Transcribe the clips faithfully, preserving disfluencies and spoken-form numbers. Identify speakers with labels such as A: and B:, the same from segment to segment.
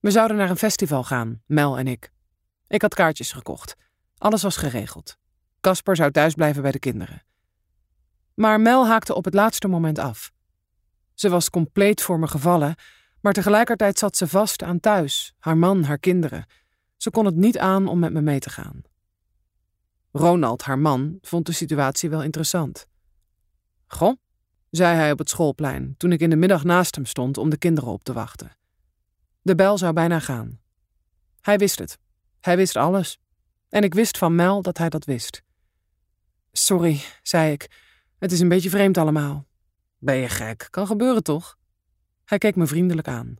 A: We zouden naar een festival gaan, Mel en ik. Ik had kaartjes gekocht. Alles was geregeld. Casper zou thuis blijven bij de kinderen. Maar Mel haakte op het laatste moment af. Ze was compleet voor me gevallen, maar tegelijkertijd zat ze vast aan thuis, haar man, haar kinderen. Ze kon het niet aan om met me mee te gaan. Ronald, haar man, vond de situatie wel interessant. Goh, zei hij op het schoolplein toen ik in de middag naast hem stond om de kinderen op te wachten. De bel zou bijna gaan. Hij wist het. Hij wist alles. En ik wist van Mel dat hij dat wist. Sorry, zei ik. Het is een beetje vreemd allemaal. Ben je gek? Kan gebeuren toch? Hij keek me vriendelijk aan.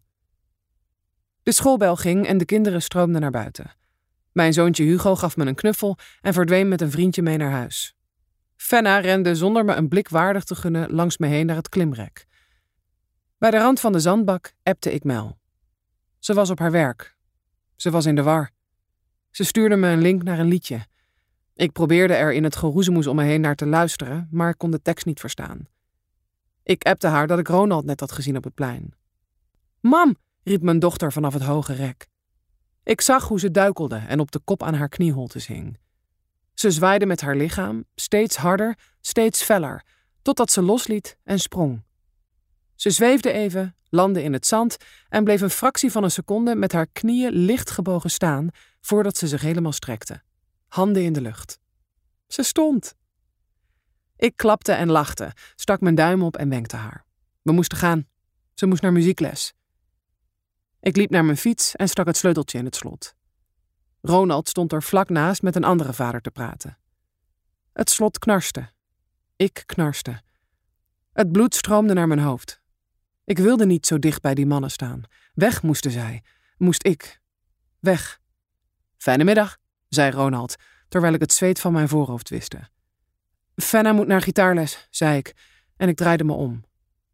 A: De schoolbel ging en de kinderen stroomden naar buiten. Mijn zoontje Hugo gaf me een knuffel en verdween met een vriendje mee naar huis. Fenna rende zonder me een blik waardig te gunnen langs me heen naar het klimrek. Bij de rand van de zandbak appte ik Mel. Ze was op haar werk. Ze was in de war. Ze stuurde me een link naar een liedje. Ik probeerde er in het geroezemoes om me heen naar te luisteren, maar ik kon de tekst niet verstaan. Ik appte haar dat ik Ronald net had gezien op het plein. Mam, riep mijn dochter vanaf het hoge rek. Ik zag hoe ze duikelde en op de kop aan haar knieholtes hing. Ze zwaaide met haar lichaam, steeds harder, steeds feller, totdat ze losliet en sprong. Ze zweefde even, landde in het zand en bleef een fractie van een seconde met haar knieën licht gebogen staan voordat ze zich helemaal strekte. Handen in de lucht. Ze stond. Ik klapte en lachte, stak mijn duim op en wenkte haar. We moesten gaan. Ze moest naar muziekles. Ik liep naar mijn fiets en stak het sleuteltje in het slot. Ronald stond er vlak naast met een andere vader te praten. Het slot knarste. Ik knarste. Het bloed stroomde naar mijn hoofd. Ik wilde niet zo dicht bij die mannen staan. Weg moesten zij. Moest ik. Weg. Fijne middag, zei Ronald, terwijl ik het zweet van mijn voorhoofd wiste. Fenna moet naar gitaarles, zei ik, en ik draaide me om.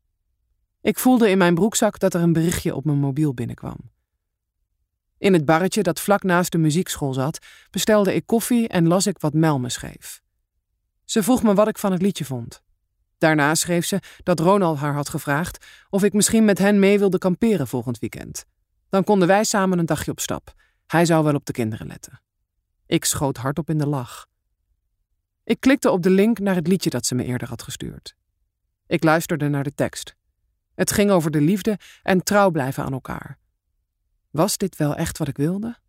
A: Ik voelde in mijn broekzak dat er een berichtje op mijn mobiel binnenkwam. In het barretje dat vlak naast de muziekschool zat, bestelde ik koffie en las ik wat Mel me schreef. Ze vroeg me wat ik van het liedje vond. Daarna schreef ze dat Ronald haar had gevraagd of ik misschien met hen mee wilde kamperen volgend weekend. Dan konden wij samen een dagje op stap. Hij zou wel op de kinderen letten. Ik schoot hardop in de lach. Ik klikte op de link naar het liedje dat ze me eerder had gestuurd. Ik luisterde naar de tekst. Het ging over de liefde en trouw blijven aan elkaar. Was dit wel echt wat ik wilde?